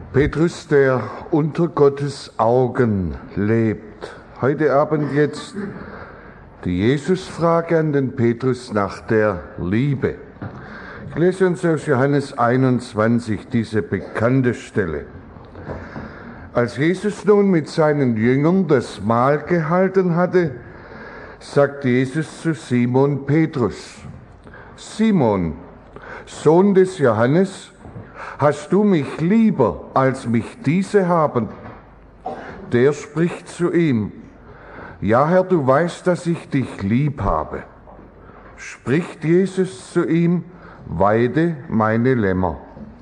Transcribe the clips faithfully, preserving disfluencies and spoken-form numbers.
Petrus, der unter Gottes Augen lebt. Heute Abend jetzt die Jesusfrage an den Petrus nach der Liebe. Ich lese uns aus Johannes einundzwanzig diese bekannte Stelle. Als Jesus nun mit seinen Jüngern das Mahl gehalten hatte, sagte Jesus zu Simon Petrus: Simon, Sohn des Johannes, hast du mich lieber, als mich diese haben? Der spricht zu ihm: Ja, Herr, du weißt, dass ich dich lieb habe. Spricht Jesus zu ihm: Weide meine Lämmer.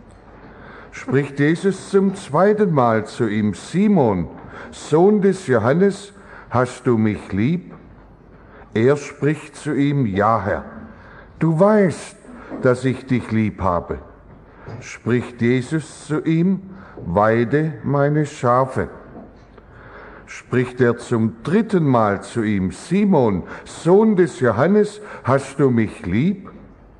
Spricht Jesus zum zweiten Mal zu ihm: Simon, Sohn des Johannes, hast du mich lieb? Er spricht zu ihm: Ja, Herr, du weißt, dass ich dich lieb habe. Spricht Jesus zu ihm: Weide meine Schafe. Spricht er zum dritten Mal zu ihm: Simon, Sohn des Johannes, hast du mich lieb?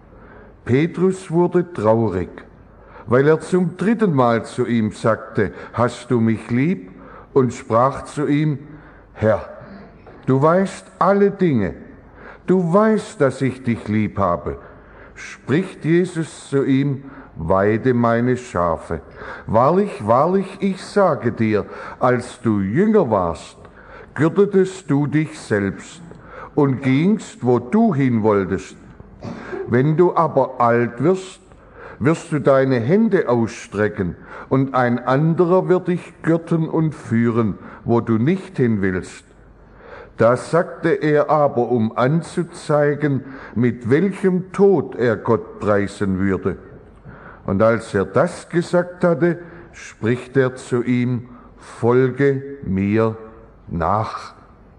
Petrus wurde traurig, weil er zum dritten Mal zu ihm sagte: Hast du mich lieb? Und sprach zu ihm: Herr, du weißt alle Dinge. Du weißt, dass ich dich lieb habe. Spricht Jesus zu ihm: Weide meine Schafe. Wahrlich, wahrlich, ich sage dir, als du jünger warst, gürtetest du dich selbst und gingst, wo du hin wolltest. Wenn du aber alt wirst, wirst du deine Hände ausstrecken, und ein anderer wird dich gürten und führen, wo du nicht hin willst. Das sagte er aber, um anzuzeigen, mit welchem Tod er Gott preisen würde. Und als er das gesagt hatte, spricht er zu ihm: Folge mir nach.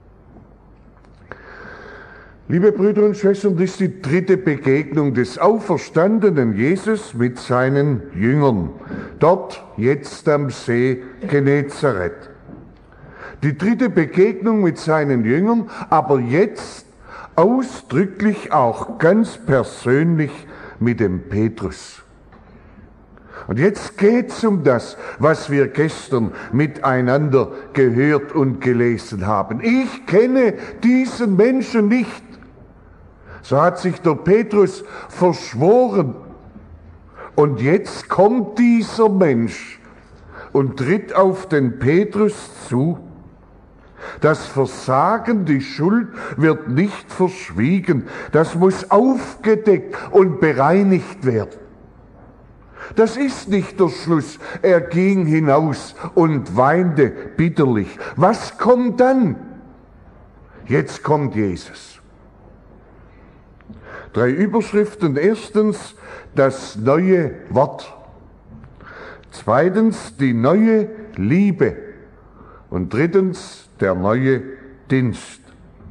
Liebe Brüder und Schwestern, das ist die dritte Begegnung des auferstandenen Jesus mit seinen Jüngern. Dort, jetzt am See Genezareth. Die dritte Begegnung mit seinen Jüngern, aber jetzt ausdrücklich auch ganz persönlich mit dem Petrus. Und jetzt geht's um das, was wir gestern miteinander gehört und gelesen haben. Ich kenne diesen Menschen nicht. So hat sich der Petrus verschworen. Und jetzt kommt dieser Mensch und tritt auf den Petrus zu. Das Versagen, die Schuld wird nicht verschwiegen. Das muss aufgedeckt und bereinigt werden. Das ist nicht der Schluss. Er ging hinaus und weinte bitterlich. Was kommt dann? Jetzt kommt Jesus. Drei Überschriften. Erstens, das neue Wort. Zweitens, die neue Liebe. Und drittens, der neue Dienst.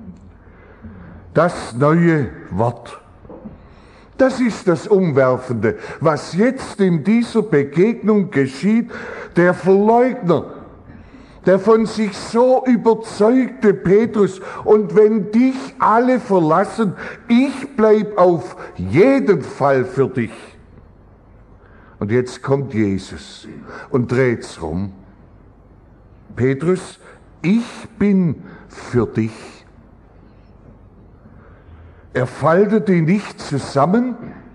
Das neue Wort. Das ist das Umwerfende, was jetzt in dieser Begegnung geschieht. Der Verleugner, der von sich so überzeugte Petrus: Und wenn dich alle verlassen, ich bleib auf jeden Fall für dich. Und jetzt kommt Jesus und dreht's rum. Petrus, ich bin für dich. Er faltet ihn nicht zusammen,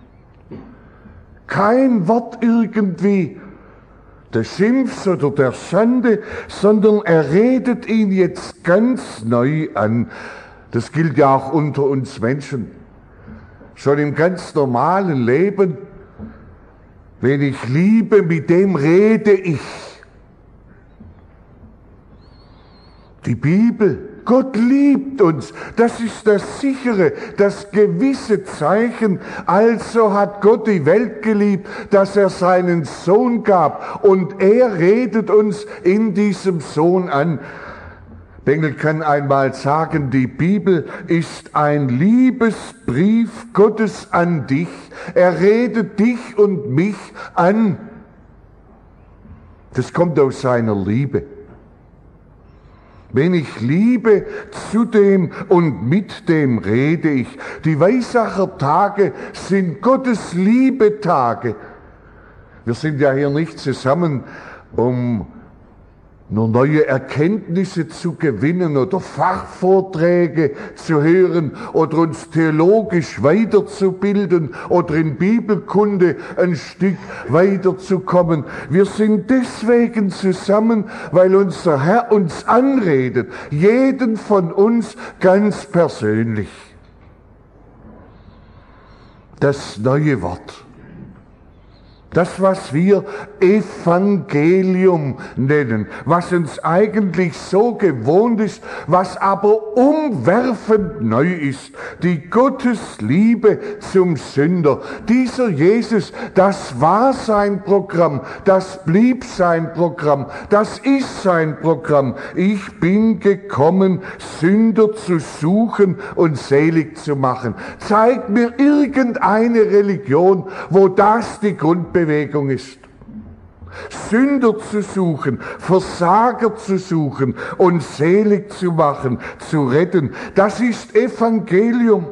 kein Wort irgendwie des Schimpfs oder der Schande, sondern er redet ihn jetzt ganz neu an. Das gilt ja auch unter uns Menschen. Schon im ganz normalen Leben, wen ich liebe, mit dem rede ich. Die Bibel, Gott liebt uns, das ist das sichere, das gewisse Zeichen. Also hat Gott die Welt geliebt, dass er seinen Sohn gab, und er redet uns in diesem Sohn an. Bengel kann einmal sagen, die Bibel ist ein Liebesbrief Gottes an dich. Er redet dich und mich an. Das kommt aus seiner Liebe. Wen ich liebe, zu dem und mit dem rede ich. Die Weißacher Tage sind Gottes Liebetage. Wir sind ja hier nicht zusammen um nur neue Erkenntnisse zu gewinnen oder Fachvorträge zu hören oder uns theologisch weiterzubilden oder in Bibelkunde ein Stück weiterzukommen. Wir sind deswegen zusammen, weil unser Herr uns anredet, jeden von uns ganz persönlich. Das neue Wort. Das, was wir Evangelium nennen, was uns eigentlich so gewohnt ist, was aber umwerfend neu ist, die Gottesliebe zum Sünder. Dieser Jesus, das war sein Programm, das blieb sein Programm, das ist sein Programm. Ich bin gekommen, Sünder zu suchen und selig zu machen. Zeig mir irgendeine Religion, wo das die Grundbewegung Bewegung ist. Sünder zu suchen, Versager zu suchen und selig zu machen, zu retten, das ist Evangelium.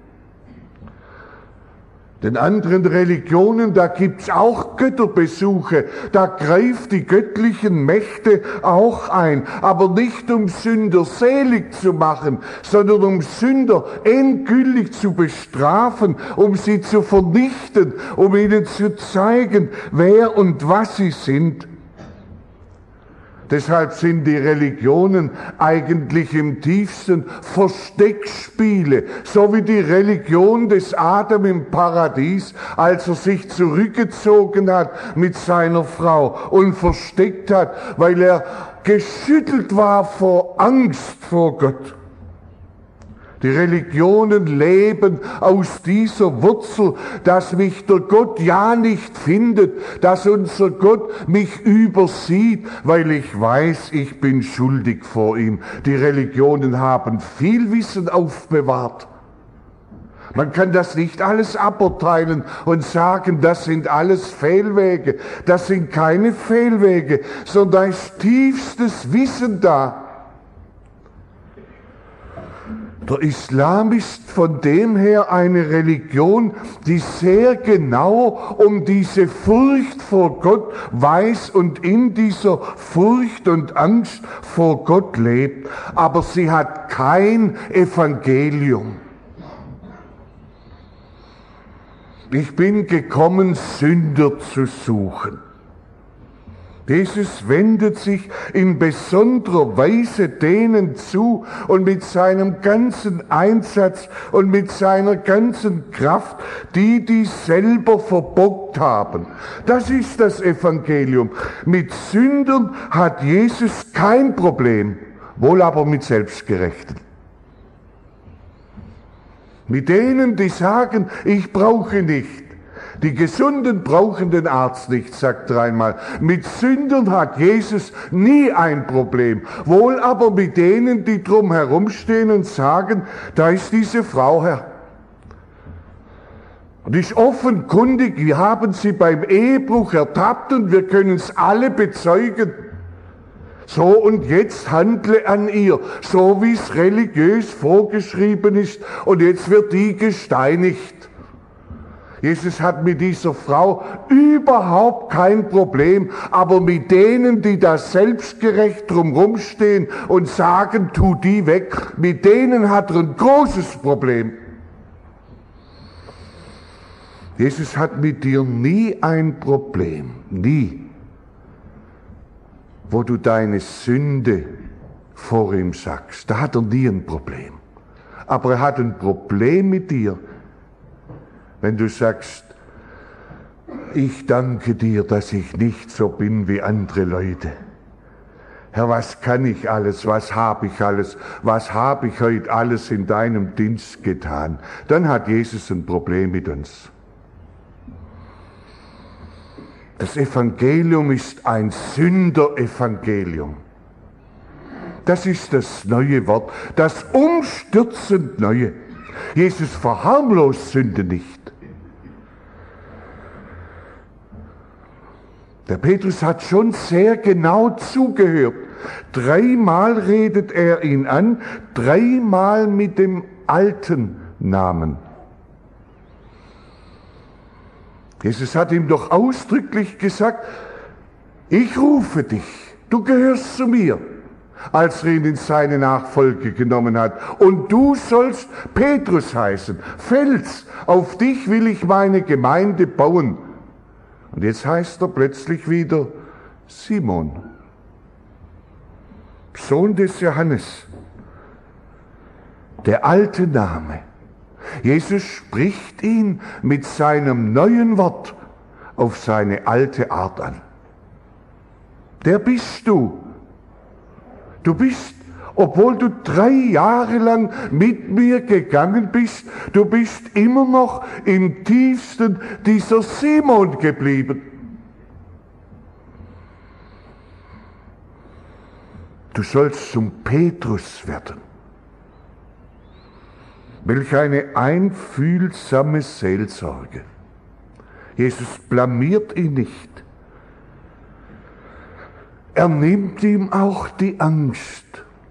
Den anderen Religionen, da gibt's auch Götterbesuche, da greift die göttlichen Mächte auch ein, aber nicht um Sünder selig zu machen, sondern um Sünder endgültig zu bestrafen, um sie zu vernichten, um ihnen zu zeigen, wer und was sie sind. Deshalb sind die Religionen eigentlich im tiefsten Versteckspiele, so wie die Religion des Adam im Paradies, als er sich zurückgezogen hat mit seiner Frau und versteckt hat, weil er geschüttelt war vor Angst vor Gott. Die Religionen leben aus dieser Wurzel, dass mich der Gott ja nicht findet, dass unser Gott mich übersieht, weil ich weiß, ich bin schuldig vor ihm. Die Religionen haben viel Wissen aufbewahrt. Man kann das nicht alles aburteilen und sagen, das sind alles Fehlwege. Das sind keine Fehlwege, sondern da ist tiefstes Wissen da. Der Islam ist von dem her eine Religion, die sehr genau um diese Furcht vor Gott weiß und in dieser Furcht und Angst vor Gott lebt. Aber sie hat kein Evangelium. Ich bin gekommen, Sünder zu suchen. Jesus wendet sich in besonderer Weise denen zu und mit seinem ganzen Einsatz und mit seiner ganzen Kraft, die die selber verbockt haben. Das ist das Evangelium. Mit Sündern hat Jesus kein Problem, wohl aber mit Selbstgerechten. Mit denen, die sagen, ich brauche nicht. Die Gesunden brauchen den Arzt nicht, sagt er einmal. Mit Sündern hat Jesus nie ein Problem. Wohl aber mit denen, die drum herumstehen und sagen, da ist diese Frau, Herr. Und ist offenkundig, wir haben sie beim Ehebruch ertappt und wir können es alle bezeugen. So, und jetzt handle an ihr, so wie es religiös vorgeschrieben ist, und jetzt wird die gesteinigt. Jesus hat mit dieser Frau überhaupt kein Problem, aber mit denen, die da selbstgerecht drumherum stehen und sagen, tu die weg, mit denen hat er ein großes Problem. Jesus hat mit dir nie ein Problem, nie, wo du deine Sünde vor ihm sagst. Da hat er nie ein Problem. Aber er hat ein Problem mit dir, wenn du sagst, ich danke dir, dass ich nicht so bin wie andere Leute. Herr, was kann ich alles, was habe ich alles, was habe ich heute alles in deinem Dienst getan? Dann hat Jesus ein Problem mit uns. Das Evangelium ist ein Sünderevangelium. Das ist das neue Wort, das umstürzend Neue. Jesus verharmlost Sünde nicht. Der Petrus hat schon sehr genau zugehört. Dreimal redet er ihn an, dreimal mit dem alten Namen. Jesus hat ihm doch ausdrücklich gesagt, ich rufe dich, du gehörst zu mir, als er ihn in seine Nachfolge genommen hat. Und du sollst Petrus heißen, Fels, auf dich will ich meine Gemeinde bauen. Und jetzt heißt er plötzlich wieder Simon, Sohn des Johannes, der alte Name. Jesus spricht ihn mit seinem neuen Wort auf seine alte Art an. Der bist du. Du bist, obwohl du drei Jahre lang mit mir gegangen bist, du bist immer noch im tiefsten dieser Simon geblieben. Du sollst zum Petrus werden. Welch eine einfühlsame Seelsorge. Jesus blamiert ihn nicht. Er nimmt ihm auch die Angst.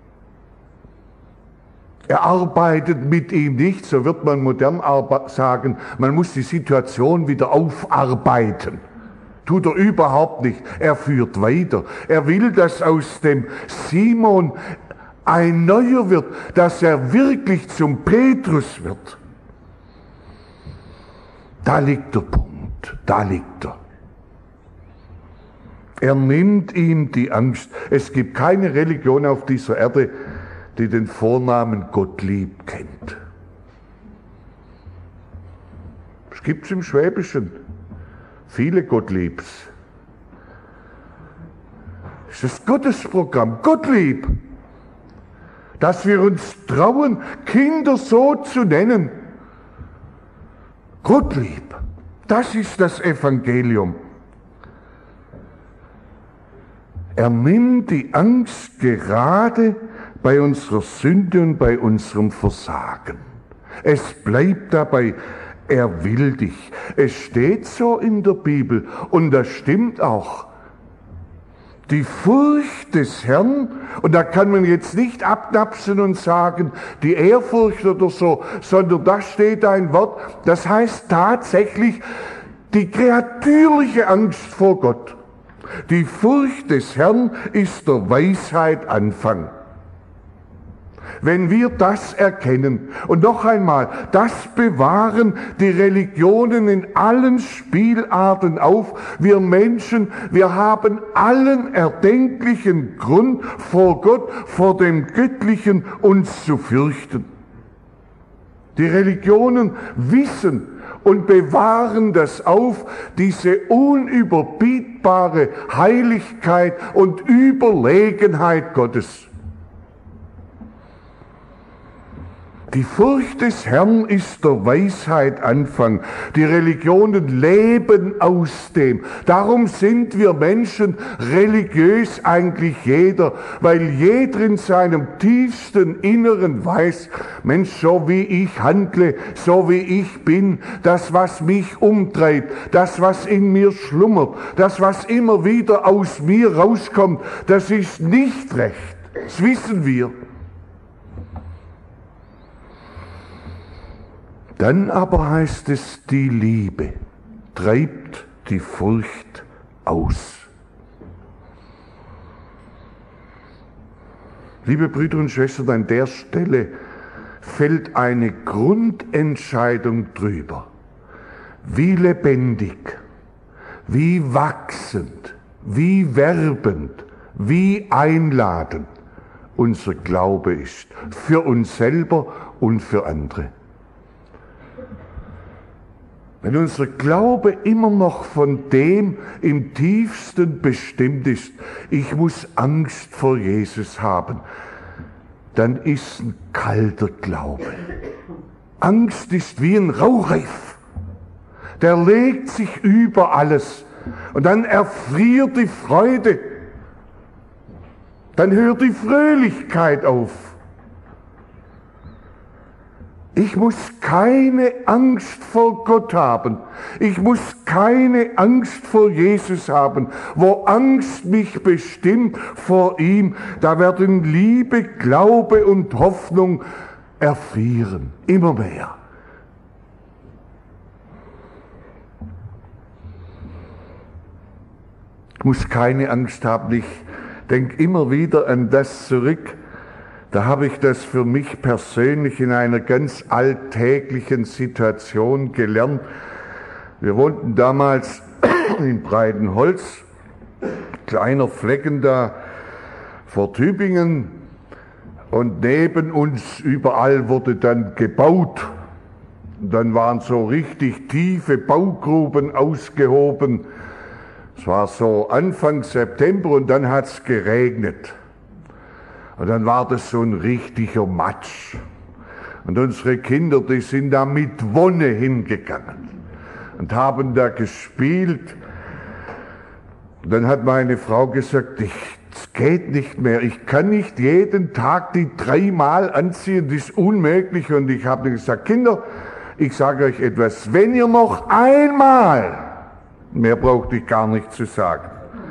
Er arbeitet mit ihm nicht, so wird man modern sagen, man muss die Situation wieder aufarbeiten. Tut er überhaupt nicht. Er führt weiter. Er will, dass aus dem Simon ein Neuer wird, dass er wirklich zum Petrus wird. Da liegt der Punkt, da liegt er. Er nimmt ihm die Angst. Es gibt keine Religion auf dieser Erde, die den Vornamen Gottlieb kennt. Es gibt es im Schwäbischen. Viele Gottliebs. Das ist das Gottesprogramm, Gottlieb. Dass wir uns trauen, Kinder so zu nennen. Gottlieb, das ist das Evangelium. Er nimmt die Angst gerade bei unserer Sünde und bei unserem Versagen. Es bleibt dabei, er will dich. Es steht so in der Bibel und das stimmt auch. Die Furcht des Herrn, und da kann man jetzt nicht abknapsen und sagen, die Ehrfurcht oder so, sondern da steht ein Wort, das heißt tatsächlich die kreatürliche Angst vor Gott. Die Furcht des Herrn ist der Weisheit Anfang. Wenn wir das erkennen, und noch einmal, das bewahren die Religionen in allen Spielarten auf, wir Menschen, wir haben allen erdenklichen Grund vor Gott, vor dem Göttlichen uns zu fürchten. Die Religionen wissen und bewahren das auf, diese unüberbietbare Heiligkeit und Überlegenheit Gottes. Die Furcht des Herrn ist der Weisheit Anfang. Die Religionen leben aus dem. Darum sind wir Menschen religiös eigentlich jeder, weil jeder in seinem tiefsten Inneren weiß, Mensch, so wie ich handle, so wie ich bin, das, was mich umtreibt, das, was in mir schlummert, das, was immer wieder aus mir rauskommt, das ist nicht recht. Das wissen wir. Dann aber heißt es, die Liebe treibt die Furcht aus. Liebe Brüder und Schwestern, an der Stelle fällt eine Grundentscheidung drüber. Wie lebendig, wie wachsend, wie werbend, wie einladend unser Glaube ist. Für uns selber und für andere. Wenn unser Glaube immer noch von dem im tiefsten bestimmt ist, ich muss Angst vor Jesus haben, dann ist ein kalter Glaube. Angst ist wie ein Rauchreif. Der legt sich über alles und dann erfriert die Freude. Dann hört die Fröhlichkeit auf. Ich muss keine Angst vor Gott haben. Ich muss keine Angst vor Jesus haben. Wo Angst mich bestimmt vor ihm, da werden Liebe, Glaube und Hoffnung erfrieren. Immer mehr. muss keine Angst haben. Ich denke immer wieder an das zurück. Da habe ich das für mich persönlich in einer ganz alltäglichen Situation gelernt. Wir wohnten damals in Breitenholz, kleiner Flecken da vor Tübingen, und neben uns überall wurde dann gebaut. Und dann waren so richtig tiefe Baugruben ausgehoben. Es war so Anfang September und dann hat es geregnet. Und dann war das so ein richtiger Matsch. Und unsere Kinder, die sind da mit Wonne hingegangen und haben da gespielt. Und dann hat meine Frau gesagt, ich, es geht nicht mehr. Ich kann nicht jeden Tag die dreimal anziehen, das ist unmöglich. Und ich habe gesagt, Kinder, ich sage euch etwas, wenn ihr noch einmal, mehr brauchte ich gar nicht zu sagen,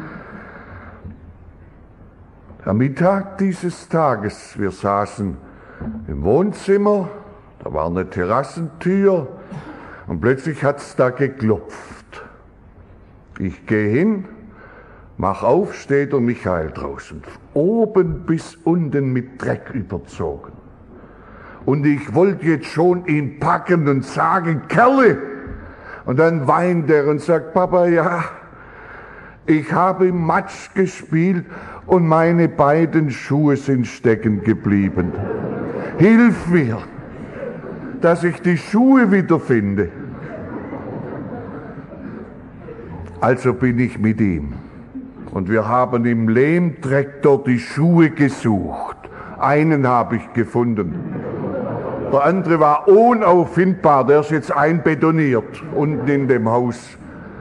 am Mittag dieses Tages, wir saßen im Wohnzimmer, da war eine Terrassentür und plötzlich hat es da geklopft. Ich gehe hin, mach auf, steht der Michael draußen, oben bis unten mit Dreck überzogen. Und ich wollte jetzt schon ihn packen und sagen, Kerle! Und dann weint er und sagt, Papa, ja, ich habe im Matsch gespielt und meine beiden Schuhe sind stecken geblieben. Hilf mir, dass ich die Schuhe wiederfinde. Also bin ich mit ihm. Und wir haben im Lehmtraktor die Schuhe gesucht. Einen habe ich gefunden. Der andere war unauffindbar, der ist jetzt einbetoniert unten in dem Haus.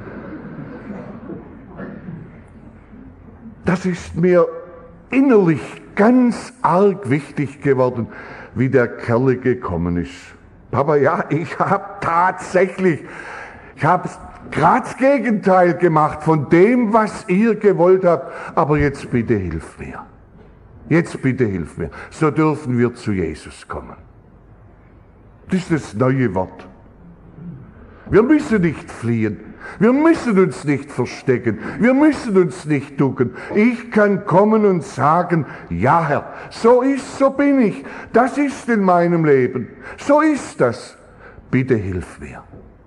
Das ist mir innerlich ganz arg wichtig geworden, wie der Kerl gekommen ist. Papa, ja, ich habe tatsächlich, ich habe gerade das Gegenteil gemacht von dem, was ihr gewollt habt, aber jetzt bitte hilf mir. Jetzt bitte hilf mir. So dürfen wir zu Jesus kommen. Das ist das neue Wort. Wir müssen nicht fliehen. Wir müssen uns nicht verstecken. Wir müssen uns nicht ducken. Ich kann kommen und sagen, ja Herr, so ist, so bin ich. Das ist in meinem Leben. So ist das. Bitte hilf mir.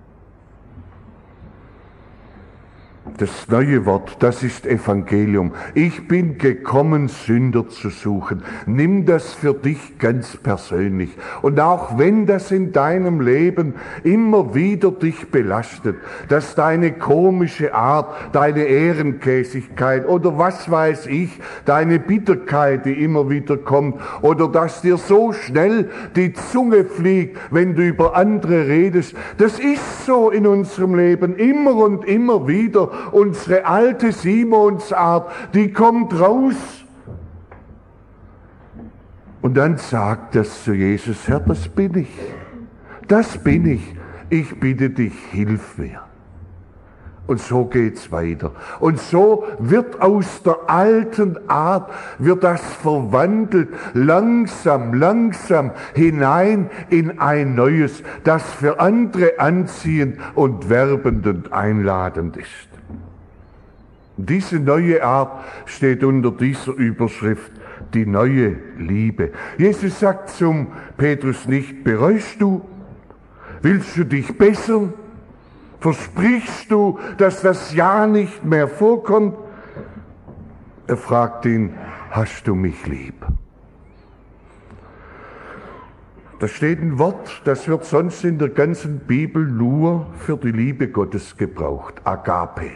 Das neue Wort, das ist Evangelium. Ich bin gekommen, Sünder zu suchen. Nimm das für dich ganz persönlich. Und auch wenn das in deinem Leben immer wieder dich belastet, dass deine komische Art, deine Ehrenkäsigkeit oder was weiß ich, deine Bitterkeit, die immer wieder kommt, oder dass dir so schnell die Zunge fliegt, wenn du über andere redest, das ist so in unserem Leben immer und immer wieder. Unsere alte Simonsart, die kommt raus. Und dann sagt das zu Jesus, Herr, das bin ich. Das bin ich. Ich bitte dich, hilf mir. Und so geht's weiter. Und so wird aus der alten Art, wird das verwandelt, langsam, langsam hinein in ein neues, das für andere anziehend und werbend und einladend ist. Diese neue Art steht unter dieser Überschrift, die neue Liebe. Jesus sagt zum Petrus nicht, bereust du? Willst du dich bessern? Versprichst du, dass das Ja nicht mehr vorkommt? Er fragt ihn, hast du mich lieb? Da steht ein Wort, das wird sonst in der ganzen Bibel nur für die Liebe Gottes gebraucht, Agape.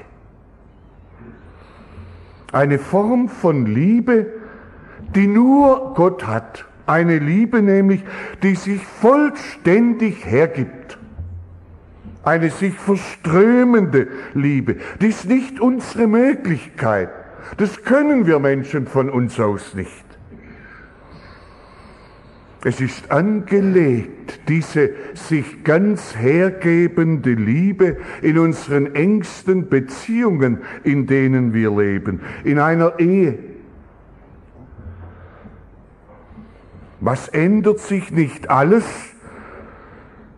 Eine Form von Liebe, die nur Gott hat. Eine Liebe nämlich, die sich vollständig hergibt. Eine sich verströmende Liebe. Das ist nicht unsere Möglichkeit. Das können wir Menschen von uns aus nicht. Es ist angelegt, diese sich ganz hergebende Liebe in unseren engsten Beziehungen, in denen wir leben, in einer Ehe. Was ändert sich nicht alles,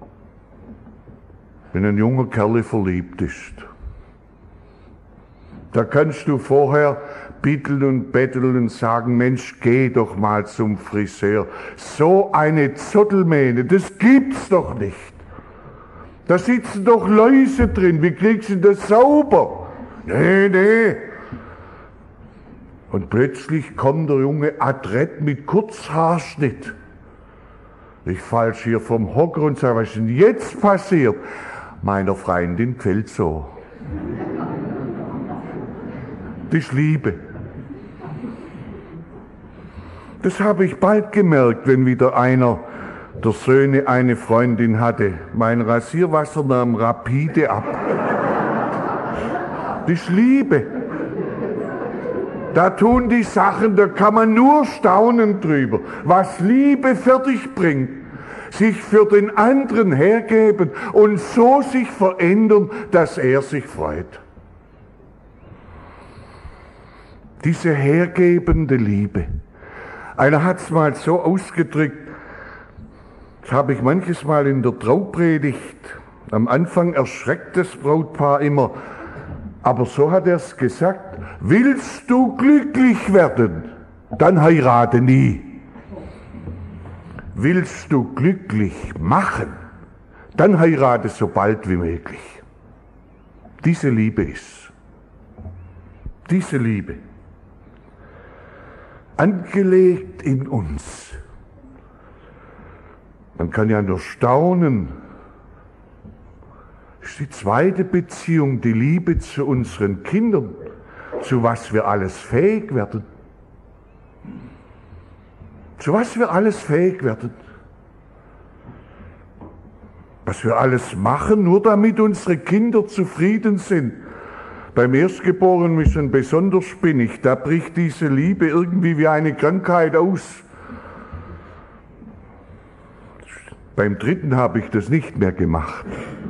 wenn ein junger Kerl verliebt ist? Da kannst du vorher bitteln und betteln und sagen, Mensch, geh doch mal zum Friseur. So eine Zottelmähne, das gibt's doch nicht. Da sitzen doch Läuse drin, wie kriegst du das sauber? Nee, nee. Und plötzlich kommt der junge Adrett mit Kurzhaarschnitt. Ich fall schier vom Hocker und sage, was ist denn jetzt passiert? Meiner Freundin gefällt so. Das ist Liebe. Das habe ich bald gemerkt, wenn wieder einer der Söhne eine Freundin hatte. Mein Rasierwasser nahm rapide ab. Das ist Liebe. Da tun die Sachen, da kann man nur staunen drüber, was Liebe fertig bringt. Sich für den anderen hergeben und so sich verändern, dass er sich freut. Diese hergebende Liebe. Einer hat es mal so ausgedrückt, das habe ich manches Mal in der Traupredigt, am Anfang erschreckt das Brautpaar immer, aber so hat er es gesagt, willst du glücklich werden, dann heirate nie. Willst du glücklich machen, dann heirate so bald wie möglich. Diese Liebe ist, diese Liebe, angelegt in uns. Man kann ja nur staunen. Das ist die zweite Beziehung, die Liebe zu unseren Kindern, zu was wir alles fähig werden. Zu was wir alles fähig werden. Was wir alles machen, nur damit unsere Kinder zufrieden sind. Beim Erstgeborenen ist ein besonders spinnig, da bricht diese Liebe irgendwie wie eine Krankheit aus. Beim dritten habe ich das nicht mehr gemacht.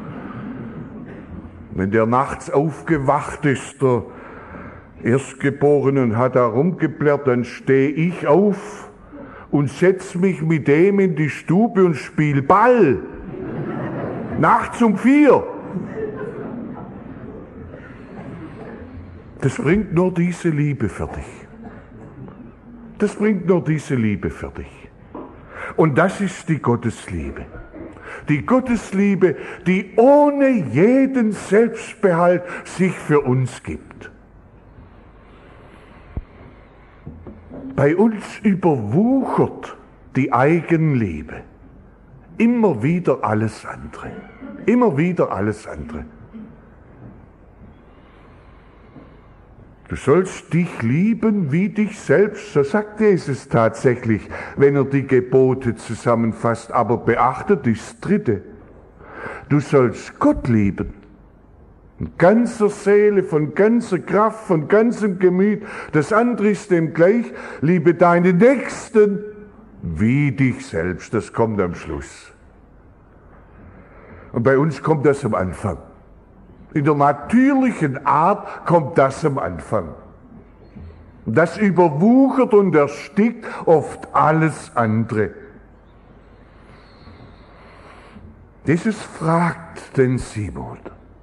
Wenn der nachts aufgewacht ist, der Erstgeborene, und hat da rumgeplärrt, dann stehe ich auf und setze mich mit dem in die Stube und spiele Ball. Nachts um vier. Das bringt nur diese Liebe für dich. Das bringt nur diese Liebe für dich. Und das ist die Gottesliebe. Die Gottesliebe, die ohne jeden Selbstbehalt sich für uns gibt. Bei uns überwuchert die Eigenliebe. Immer wieder alles andere. Immer wieder alles andere. Du sollst dich lieben wie dich selbst, so sagt Jesus tatsächlich, wenn er die Gebote zusammenfasst. Aber beachtet das Dritte. Du sollst Gott lieben. Von ganzer Seele, von ganzer Kraft, von ganzem Gemüt. Das andere ist dem gleich, liebe deine Nächsten wie dich selbst. Das kommt am Schluss. Und bei uns kommt das am Anfang. In der natürlichen Art kommt das am Anfang. Das überwuchert und erstickt oft alles andere. Jesus fragt den Simon.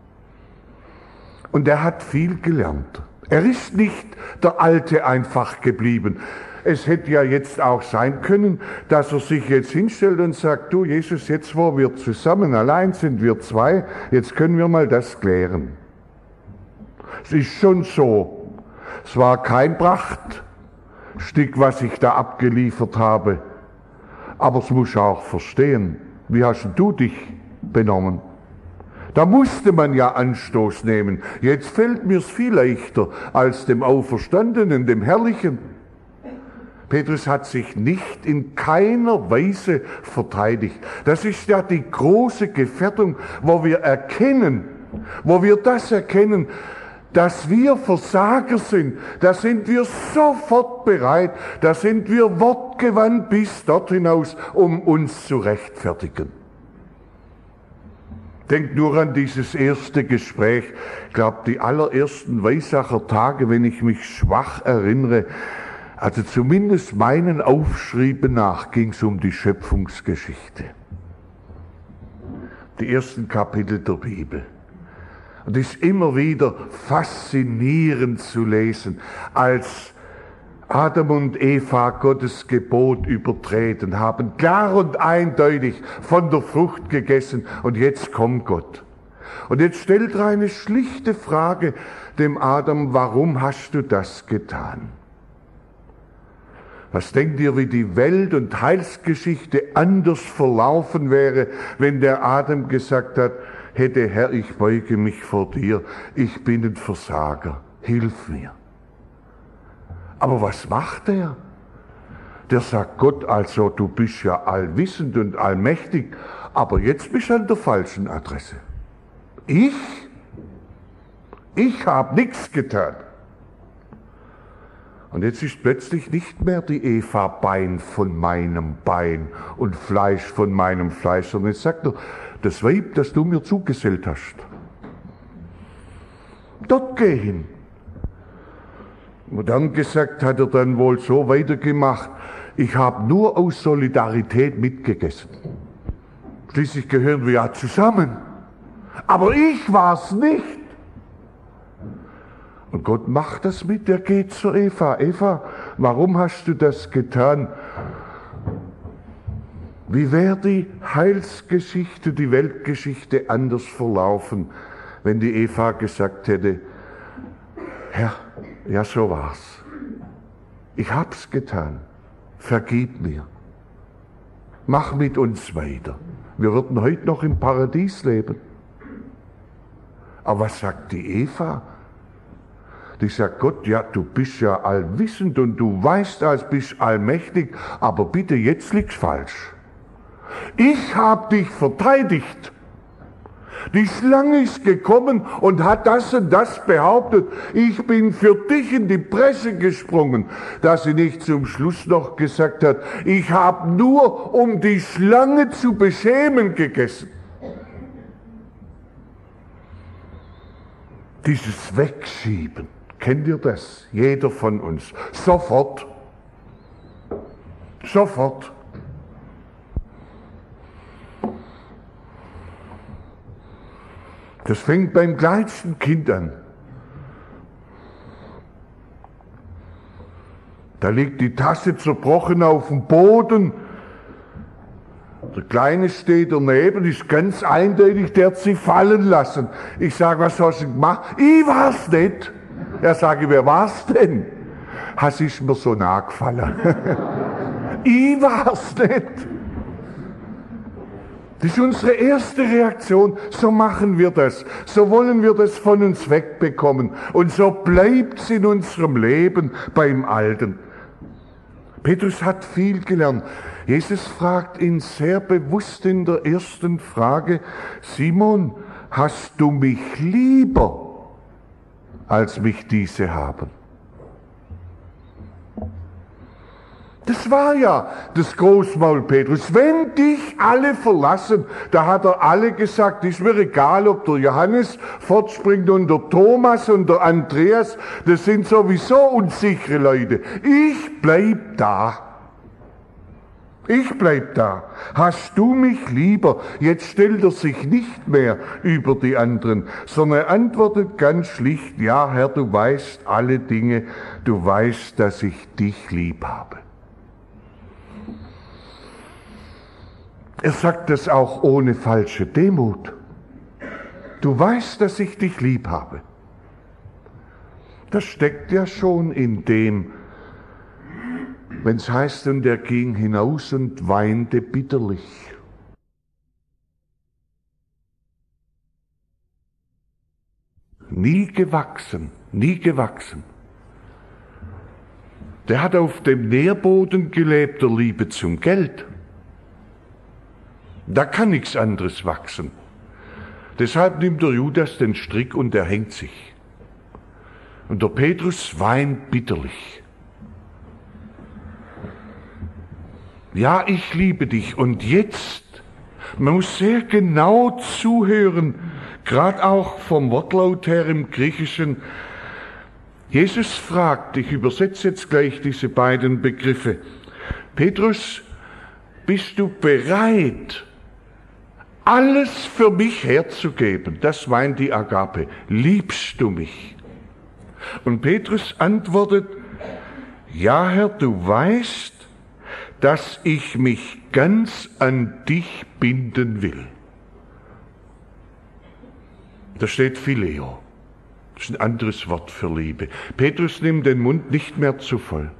Und er hat viel gelernt. Er ist nicht der Alte einfach geblieben. Es hätte ja jetzt auch sein können, dass er sich jetzt hinstellt und sagt, du Jesus, jetzt wo wir zusammen allein sind, wir zwei, jetzt können wir mal das klären. Es ist schon so, es war kein Prachtstück, was ich da abgeliefert habe, aber es muss auch verstehen, wie hast du dich benommen? Da musste man ja Anstoß nehmen. Jetzt fällt mir's viel leichter als dem Auferstandenen, dem Herrlichen. Petrus hat sich nicht in keiner Weise verteidigt. Das ist ja die große Gefährdung, wo wir erkennen, wo wir das erkennen, dass wir Versager sind. Da sind wir sofort bereit, da sind wir wortgewandt bis dort hinaus, um uns zu rechtfertigen. Denkt nur an dieses erste Gespräch. Ich glaube, die allerersten Weissacher Tage, wenn ich mich schwach erinnere, also zumindest meinen Aufschrieben nach ging es um die Schöpfungsgeschichte. Die ersten Kapitel der Bibel. Und es ist immer wieder faszinierend zu lesen, als Adam und Eva Gottes Gebot übertreten haben, klar und eindeutig von der Frucht gegessen, und jetzt kommt Gott. Und jetzt stellt er eine schlichte Frage dem Adam: Warum hast du das getan? Was denkt ihr, wie die Welt- und Heilsgeschichte anders verlaufen wäre, wenn der Adam gesagt hat, hätte: Herr, ich beuge mich vor dir, ich bin ein Versager, hilf mir. Aber was macht er? Der sagt: Gott, also du bist ja allwissend und allmächtig, aber jetzt bist du an der falschen Adresse. Ich? Ich habe nichts getan. Und jetzt ist plötzlich nicht mehr die Eva Bein von meinem Bein und Fleisch von meinem Fleisch, sondern jetzt sagt er: Das Weib, das du mir zugesellt hast, dort geh hin. Und dann gesagt hat er dann wohl so weitergemacht: Ich habe nur aus Solidarität mitgegessen. Schließlich gehören wir ja zusammen. Aber ich war's nicht. Und Gott macht das mit, er geht zu Eva. Eva, warum hast du das getan? Wie wäre die Heilsgeschichte, die Weltgeschichte anders verlaufen, wenn die Eva gesagt hätte: Herr, ja, so war's. Ich hab's getan. Vergib mir. Mach mit uns weiter. Wir würden heute noch im Paradies leben. Aber was sagt die Eva? Die sagt: Gott, ja, du bist ja allwissend und du weißt, als bist allmächtig, aber bitte, jetzt liegt's falsch. Ich habe dich verteidigt. Die Schlange ist gekommen und hat das und das behauptet. Ich bin für dich in die Presse gesprungen, dass sie nicht zum Schluss noch gesagt hat: Ich habe nur, um die Schlange zu beschämen, gegessen. Dieses Wegschieben, kennt ihr das? Jeder von uns. Sofort. Sofort. Das fängt beim kleinsten Kind an. Da liegt die Tasse zerbrochen auf dem Boden. Der Kleine steht daneben, ist ganz eindeutig, der hat sie fallen lassen. Ich sage: Was hast du gemacht? Ich war's nicht. Er sage: Wer war's denn? Das ist mir so nachgefallen. Ich war's nicht. Das ist unsere erste Reaktion. So machen wir das. So wollen wir das von uns wegbekommen. Und so bleibt es in unserem Leben beim Alten. Petrus hat viel gelernt. Jesus fragt ihn sehr bewusst in der ersten Frage: Simon, hast du mich lieber, als mich diese haben? Das war ja das Großmaul Petrus. Wenn dich alle verlassen, da hat er alle gesagt, ist mir egal, ob der Johannes fortspringt und der Thomas und der Andreas, das sind sowieso unsichere Leute. Ich bleib da. Ich bleib da. Hast du mich lieber? Jetzt stellt er sich nicht mehr über die anderen, sondern er antwortet ganz schlicht: Ja, Herr, du weißt alle Dinge, du weißt, dass ich dich lieb habe. Er sagt das auch ohne falsche Demut. Du weißt, dass ich dich lieb habe. Das steckt ja schon in dem, wenn es heißt, und er ging hinaus und weinte bitterlich. Nie gewachsen, nie gewachsen. Der hat auf dem Nährboden gelebt, der Liebe zum Geld. Da kann nichts anderes wachsen. Deshalb nimmt der Judas den Strick und er hängt sich. Und der Petrus weint bitterlich. Ja, ich liebe dich. Und jetzt, man muss sehr genau zuhören, gerade auch vom Wortlaut her im Griechischen. Jesus fragt, ich übersetze jetzt gleich diese beiden Begriffe: Petrus, bist du bereit, alles für mich herzugeben. Das meint die Agape. Liebst du mich? Und Petrus antwortet, ja Herr, du weißt, dass ich mich ganz an dich binden will. Da steht Phileo. Das ist ein anderes Wort für Liebe. Petrus nimmt den Mund nicht mehr zu voll.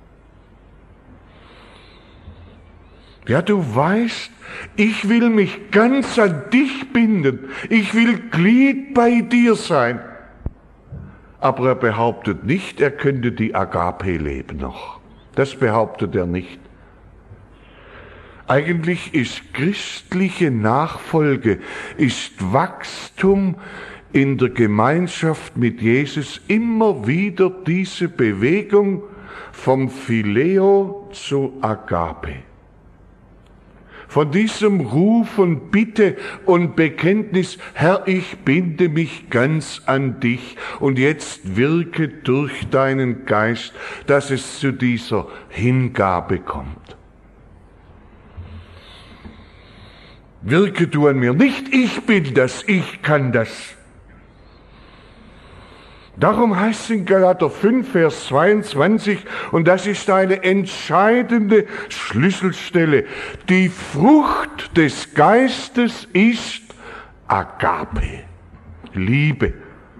Ja, du weißt, ich will mich ganz an dich binden. Ich will Glied bei dir sein. Aber er behauptet nicht, er könnte die Agape leben noch. Das behauptet er nicht. Eigentlich ist christliche Nachfolge, ist Wachstum in der Gemeinschaft mit Jesus immer wieder diese Bewegung vom Phileo zu Agape. Von diesem Ruf und Bitte und Bekenntnis, Herr, ich binde mich ganz an dich und jetzt wirke durch deinen Geist, dass es zu dieser Hingabe kommt. Wirke du an mir, nicht ich bin das, ich kann das. Darum heißt es in Galater fünf, Vers zweiundzwanzig, und das ist eine entscheidende Schlüsselstelle, die Frucht des Geistes ist Agape, Liebe,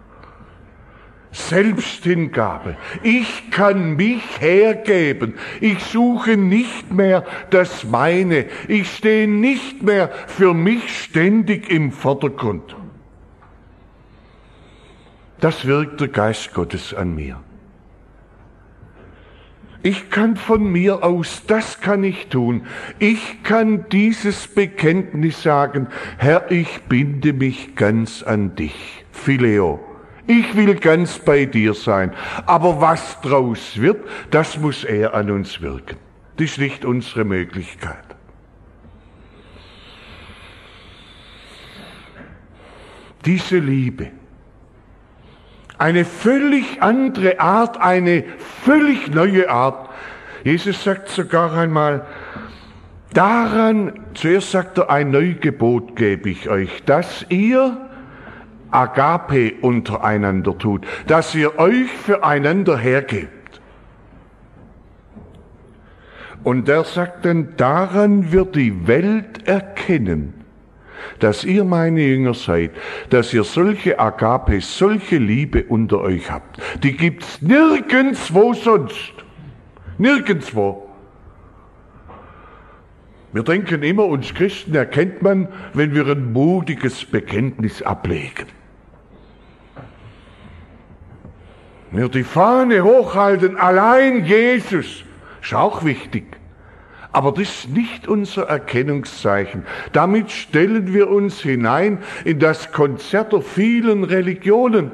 Selbsthingabe. Ich kann mich hergeben. Ich suche nicht mehr das meine. Ich stehe nicht mehr für mich ständig im Vordergrund. Das wirkt der Geist Gottes an mir. Ich kann von mir aus, das kann ich tun. Ich kann dieses Bekenntnis sagen, Herr, ich binde mich ganz an dich. Phileo. Ich will ganz bei dir sein. Aber was draus wird, das muss er an uns wirken. Das ist nicht unsere Möglichkeit. Diese Liebe, eine völlig andere Art, eine völlig neue Art. Jesus sagt sogar einmal, daran, zuerst sagt er, ein Neugebot gebe ich euch, dass ihr Agape untereinander tut, dass ihr euch füreinander hergebt. Und er sagt dann, daran wird die Welt erkennen, dass ihr meine Jünger seid, dass ihr solche Agape, solche Liebe unter euch habt. Die gibt's nirgendwo sonst. Nirgendwo. Wir denken immer, uns Christen erkennt man, wenn wir ein mutiges Bekenntnis ablegen. Wir die Fahne hochhalten, allein Jesus, ist auch wichtig. Aber das ist nicht unser Erkennungszeichen. Damit stellen wir uns hinein in das Konzert der vielen Religionen.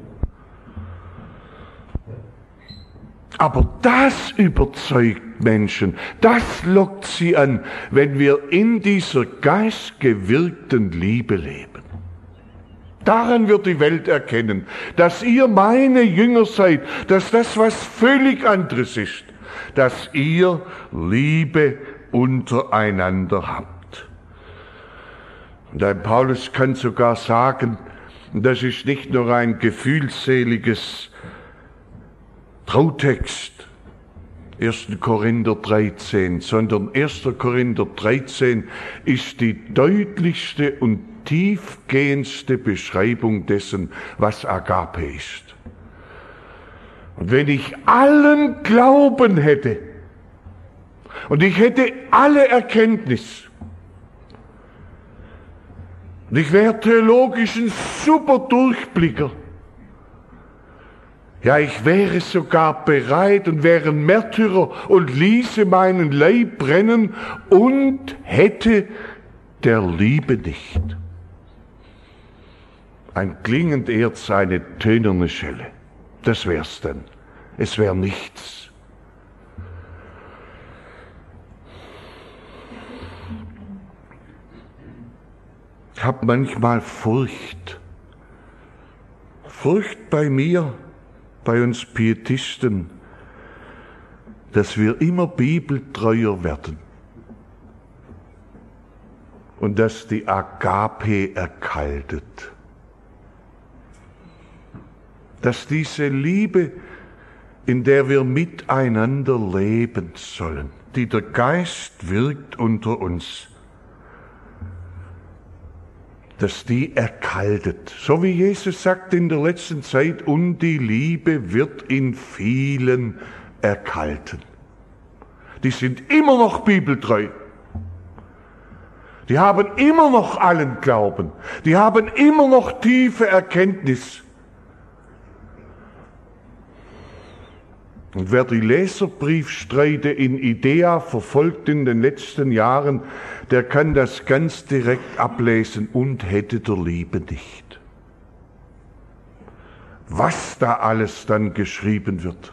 Aber das überzeugt Menschen, das lockt sie an, wenn wir in dieser geistgewirkten Liebe leben. Daran wird die Welt erkennen, dass ihr meine Jünger seid, dass das was völlig anderes ist, dass ihr Liebe untereinander habt. Und ein Paulus kann sogar sagen, das ist nicht nur ein gefühlsseliges Trautext, erster Korinther dreizehn, sondern erster Korinther dreizehn ist die deutlichste und tiefgehendste Beschreibung dessen, was Agape ist. Und wenn ich allen Glauben hätte und ich hätte alle Erkenntnis und ich wäre theologisch ein super Durchblicker, ja, ich wäre sogar bereit und wäre ein Märtyrer und ließe meinen Leib brennen und hätte der Liebe nicht. Ein klingend Erz, eine tönerne Schelle. Das wär's dann. Es wär nichts. Ich habe manchmal Furcht. Furcht bei mir, bei uns Pietisten, dass wir immer bibeltreuer werden. und dass die Agape erkaltet. Dass diese Liebe, in der wir miteinander leben sollen, die der Geist wirkt unter uns, dass die erkaltet. So wie Jesus sagt in der letzten Zeit, und die Liebe wird in vielen erkalten. Die sind immer noch bibeltreu. Die haben immer noch allen Glauben. Die haben immer noch tiefe Erkenntnis. Und wer die Leserbriefstreite in Idea verfolgt in den letzten Jahren, der kann das ganz direkt ablesen, und hätte der Liebe nicht. Was da alles dann geschrieben wird.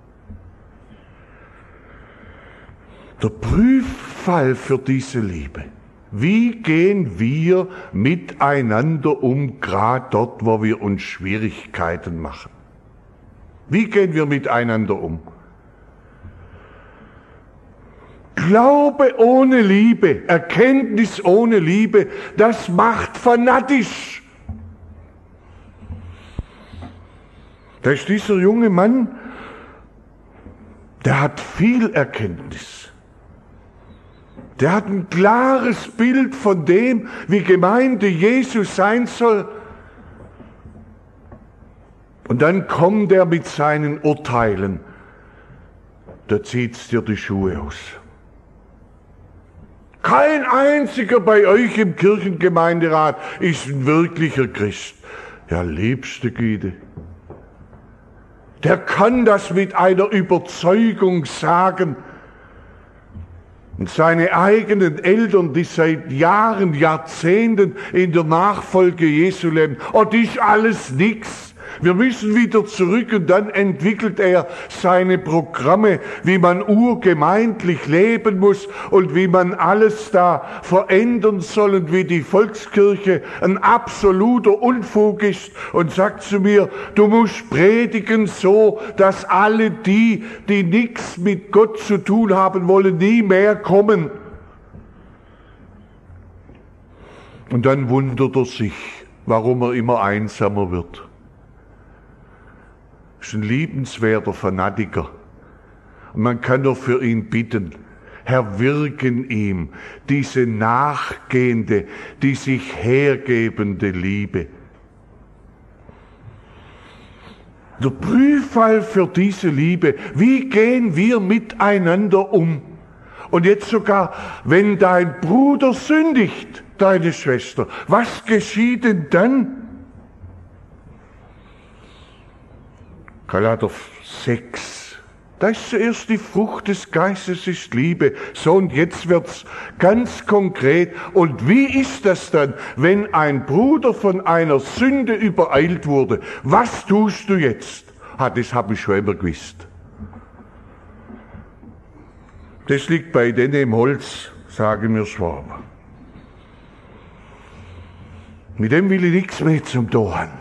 Der Prüffall für diese Liebe. Wie gehen wir miteinander um, gerade dort, wo wir uns Schwierigkeiten machen? Wie gehen wir miteinander um? Glaube ohne Liebe, Erkenntnis ohne Liebe, das macht fanatisch. Da ist dieser junge Mann, der hat viel Erkenntnis. Der hat ein klares Bild von dem, wie Gemeinde Jesus sein soll. Und dann kommt er mit seinen Urteilen. Da zieht's dir die Schuhe aus. Kein einziger bei euch im Kirchengemeinderat ist ein wirklicher Christ. Ja, liebste Güte. Der kann das mit einer Überzeugung sagen. Und seine eigenen Eltern, die seit Jahren, Jahrzehnten in der Nachfolge Jesu leben, oh, das ist alles nix. Wir müssen wieder zurück, und dann entwickelt er seine Programme, wie man urgemeindlich leben muss und wie man alles da verändern soll und wie die Volkskirche ein absoluter Unfug ist, und sagt zu mir, du musst predigen so, dass alle die, die nichts mit Gott zu tun haben wollen, nie mehr kommen. Und dann wundert er sich, warum er immer einsamer wird. Das ist ein liebenswerter Fanatiker. Und man kann doch für ihn bitten, Herr, wirke in ihm diese nachgehende, die sich hergebende Liebe. Der Prüffall für diese Liebe, wie gehen wir miteinander um? Und jetzt sogar, wenn dein Bruder sündigt, deine Schwester, was geschieht denn dann? Galater sechs. Da ist zuerst die Frucht des Geistes, ist Liebe. So, und jetzt wird's ganz konkret. Und wie ist das dann, wenn ein Bruder von einer Sünde übereilt wurde? Was tust du jetzt? Ah, das habe ich schon immer gewusst. Das liegt bei denen im Holz, sagen wir Schwaben. Mit dem will ich nichts mehr zum tun haben.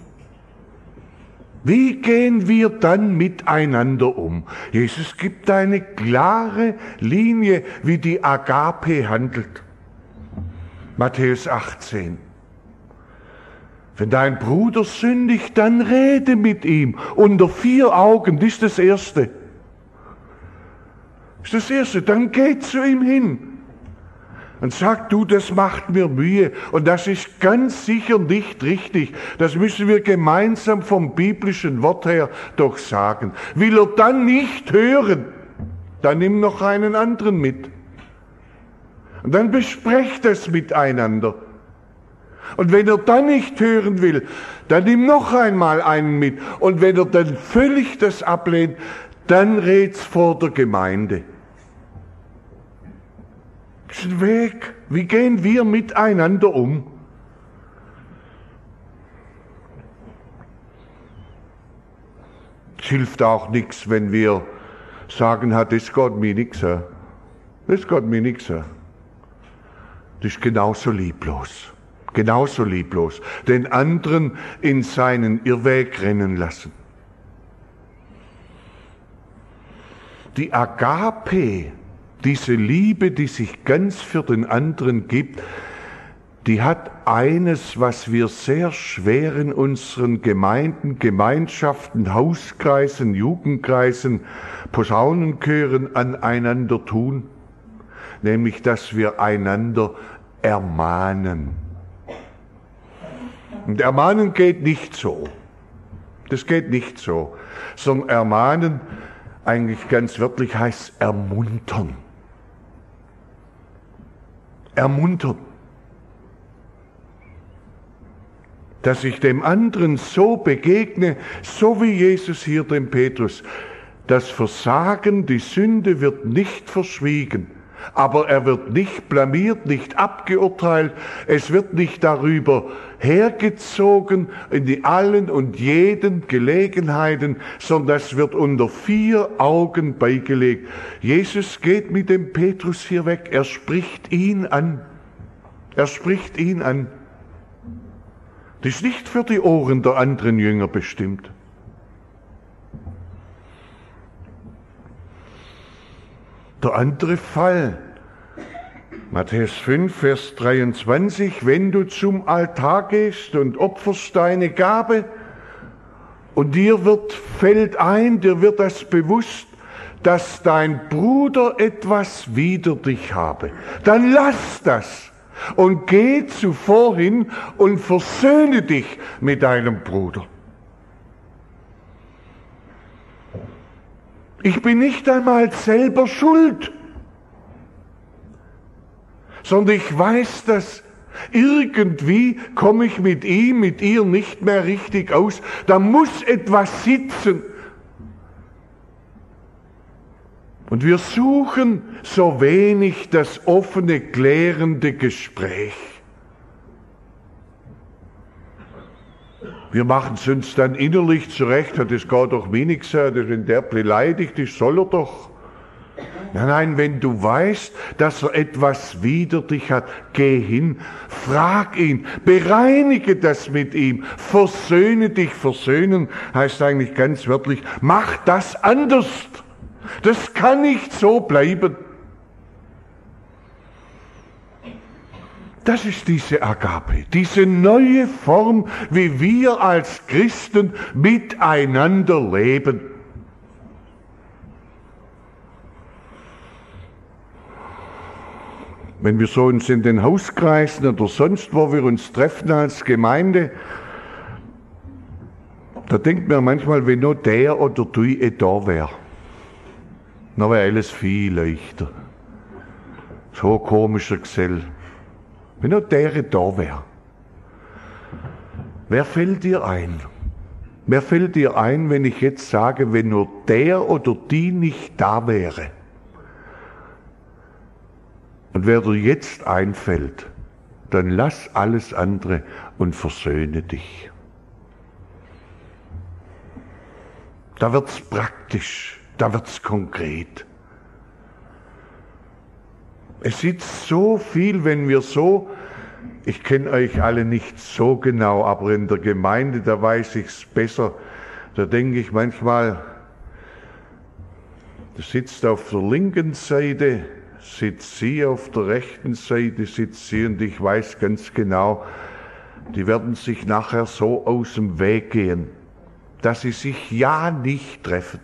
Wie gehen wir dann miteinander um? Jesus gibt eine klare Linie, wie die Agape handelt. Matthäus achtzehn. Wenn dein Bruder sündigt, dann rede mit ihm unter vier Augen. Das ist das Erste. Das ist das Erste. Dann geh zu ihm hin und sag, du, das macht mir Mühe und das ist ganz sicher nicht richtig. Das müssen wir gemeinsam vom biblischen Wort her doch sagen. Will er dann nicht hören, dann nimm noch einen anderen mit. Und dann besprecht es miteinander. Und wenn er dann nicht hören will, dann nimm noch einmal einen mit. Und wenn er dann völlig das ablehnt, dann red's vor der Gemeinde. Das ist ein Weg. Wie gehen wir miteinander um? Es hilft auch nichts, wenn wir sagen, das geht mir nichts an. Das geht mir nichts an. Das ist genauso lieblos. Genauso lieblos. Den anderen in seinen Irrweg rennen lassen. Die Agape, diese Liebe, die sich ganz für den anderen gibt, die hat eines, was wir sehr schwer in unseren Gemeinden, Gemeinschaften, Hauskreisen, Jugendkreisen, Posaunenchören aneinander tun, nämlich, dass wir einander ermahnen. Und ermahnen geht nicht so. Das geht nicht so. Sondern ermahnen, eigentlich ganz wörtlich, heißt ermuntern. Ermuntern. Dass ich dem anderen so begegne, so wie Jesus hier dem Petrus. Das Versagen, die Sünde wird nicht verschwiegen, aber er wird nicht blamiert, nicht abgeurteilt, es wird nicht darüber hergezogen in die allen und jeden Gelegenheiten, sondern es wird unter vier Augen beigelegt. Jesus geht mit dem Petrus hier weg, er spricht ihn an, er spricht ihn an. Das ist nicht für die Ohren der anderen Jünger bestimmt. Der andere Fall, Matthäus fünf, Vers dreiundzwanzig, wenn du zum Altar gehst und opferst deine Gabe und dir wird, fällt ein, dir wird das bewusst, dass dein Bruder etwas wider dich habe, dann lass das und geh zuvor hin und versöhne dich mit deinem Bruder. Ich bin nicht einmal selber schuld, sondern ich weiß, dass irgendwie komme ich mit ihm, mit ihr nicht mehr richtig aus. Da muss etwas sitzen. Und wir suchen so wenig das offene, klärende Gespräch. Wir machen es uns dann innerlich zurecht, das geht doch mir nichts, wenn der beleidigt ist, soll er doch. Nein, nein, wenn du weißt, dass er etwas wider dich hat, geh hin, frag ihn, bereinige das mit ihm, versöhne dich. Versöhnen heißt eigentlich ganz wörtlich, mach das anders. Das kann nicht so bleiben. Das ist diese Agape, diese neue Form, wie wir als Christen miteinander leben. Wenn wir so uns in den Hauskreisen oder sonst wo wir uns treffen als Gemeinde, da denkt man manchmal, wenn nur der oder du da wäre, dann wäre alles viel leichter. So ein komischer Gesell. Wenn nur der da wäre. Wer fällt dir ein? Wer fällt dir ein, wenn ich jetzt sage, wenn nur der oder die nicht da wäre? Und wer dir jetzt einfällt, dann lass alles andere und versöhne dich. Da wird's praktisch, da wird's konkret. Es sitzt so viel, wenn wir so, ich kenne euch alle nicht so genau, aber in der Gemeinde, da weiß ich's besser. Da denke ich manchmal, du sitzt auf der linken Seite, sitzt sie auf der rechten Seite, sitzt sie und ich weiß ganz genau, die werden sich nachher so aus dem Weg gehen, dass sie sich ja nicht treffen.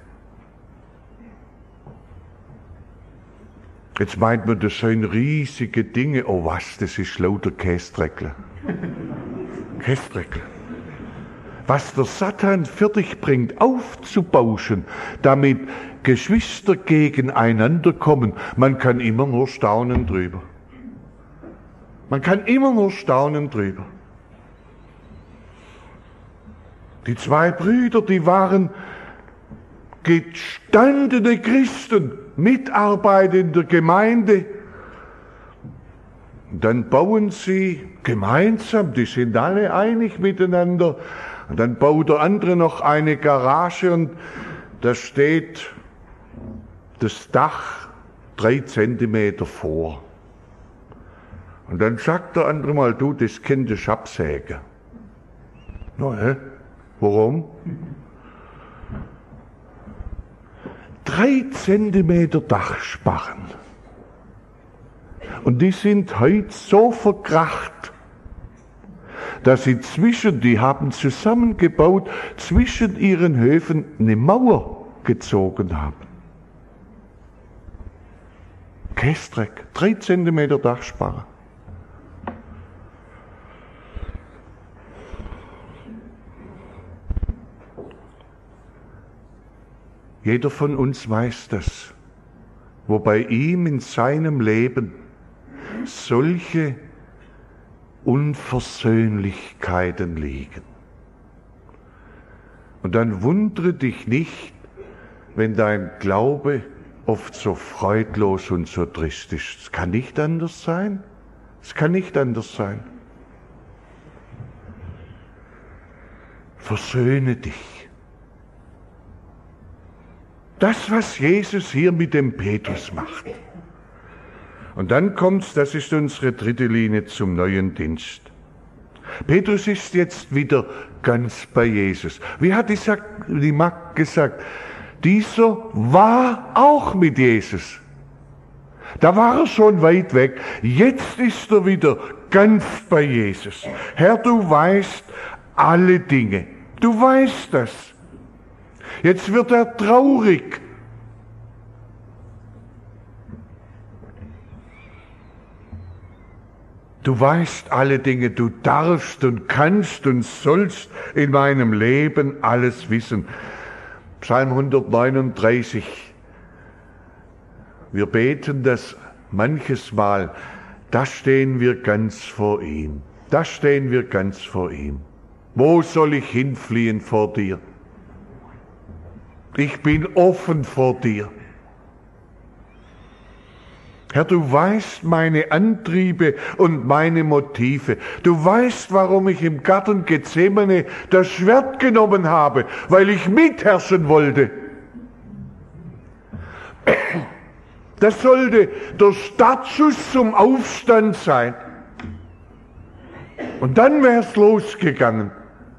Jetzt meint man, das seien riesige Dinge. Oh was, das ist lauter Kästreckler. Kästreckler. Was der Satan für dich bringt, aufzubauschen, damit Geschwister gegeneinander kommen, man kann immer nur staunen drüber. Man kann immer nur staunen drüber. Die zwei Brüder, die waren gestandene Christen, Mitarbeiter in der Gemeinde. Und dann bauen sie gemeinsam, die sind alle einig miteinander. Und dann baut der andere noch eine Garage und da steht das Dach drei Zentimeter vor. Und dann sagt der andere mal, du, das könnte ich absägen. Na, hä? Warum? Drei Zentimeter Dachsparren. Und die sind heute so verkracht, dass sie zwischen, die haben zusammengebaut, zwischen ihren Höfen eine Mauer gezogen haben. Kästreck, drei Zentimeter Dachsparre. Jeder von uns weiß das, wo bei ihm in seinem Leben solche Unversöhnlichkeiten liegen. Und dann wundere dich nicht, wenn dein Glaube oft so freudlos und so trist ist. Es kann nicht anders sein. Es kann nicht anders sein. Versöhne dich. Das, was Jesus hier mit dem Petrus macht. Und dann kommt's, das ist unsere dritte Linie zum neuen Dienst. Petrus ist jetzt wieder ganz bei Jesus. Wie hat die Magd gesagt? Dieser war auch mit Jesus. Da war er schon weit weg. Jetzt ist er wieder ganz bei Jesus. Herr, du weißt alle Dinge. Du weißt das. Jetzt wird er traurig. Du weißt alle Dinge, du darfst und kannst und sollst in meinem Leben alles wissen. Psalm hundertneununddreißig. Wir beten das manches Mal. Da stehen wir ganz vor ihm. Da stehen wir ganz vor ihm. Wo soll ich hinfliehen vor dir? Ich bin offen vor dir. Herr, du weißt meine Antriebe und meine Motive. Du weißt, warum ich im Garten Gethsemane das Schwert genommen habe, weil ich mitherrschen wollte. Das sollte der Startschuss zum Aufstand sein. Und dann wäre es losgegangen.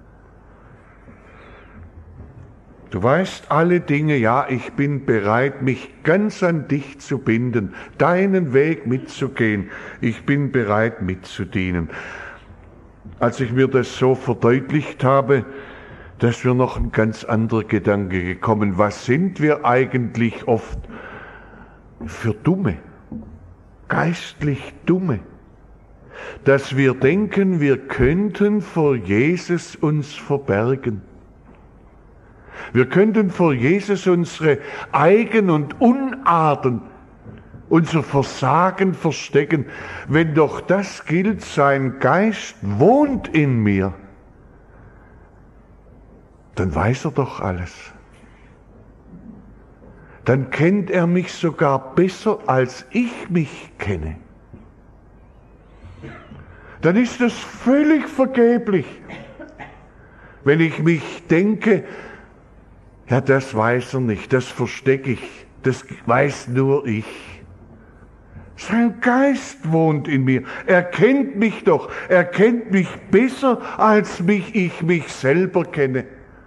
Du weißt alle Dinge, ja, ich bin bereit, mich ganz an dich zu binden, deinen Weg mitzugehen. Ich bin bereit, mitzudienen. Als ich mir das so verdeutlicht habe, da ist mir noch ein ganz anderer Gedanke gekommen. Was sind wir eigentlich oft für Dumme, geistlich Dumme, dass wir denken, wir könnten vor Jesus uns verbergen. Wir könnten vor Jesus unsere Eigen- und Unarten, unser Versagen verstecken, wenn doch das gilt, sein Geist wohnt in mir, dann weiß er doch alles. Dann kennt er mich sogar besser, als ich mich kenne. Dann ist es völlig vergeblich, wenn ich mich denke, ja, das weiß er nicht, das verstecke ich, das weiß nur ich. Sein Geist wohnt in mir, er kennt mich doch, er kennt mich besser, als mich ich mich selber kenne.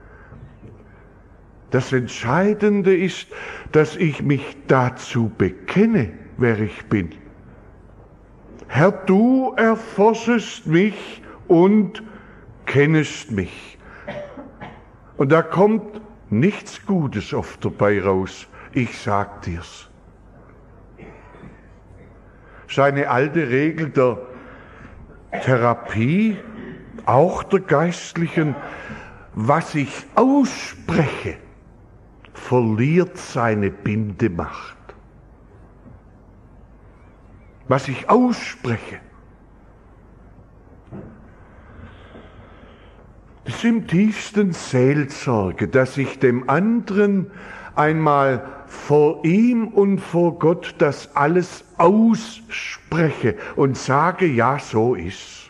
Das Entscheidende ist, dass ich mich dazu bekenne, wer ich bin. Herr, du erforschest mich und kennest mich. Und da kommt nichts Gutes oft dabei raus. Ich sag dir's. Das ist eine alte Regel der Therapie, auch der geistlichen. Was ich ausspreche, verliert seine Bindemacht. Was ich ausspreche. Das ist im tiefsten Seelsorge, dass ich dem anderen einmal vor ihm und vor Gott das alles ausspreche und sage, ja, so ist's.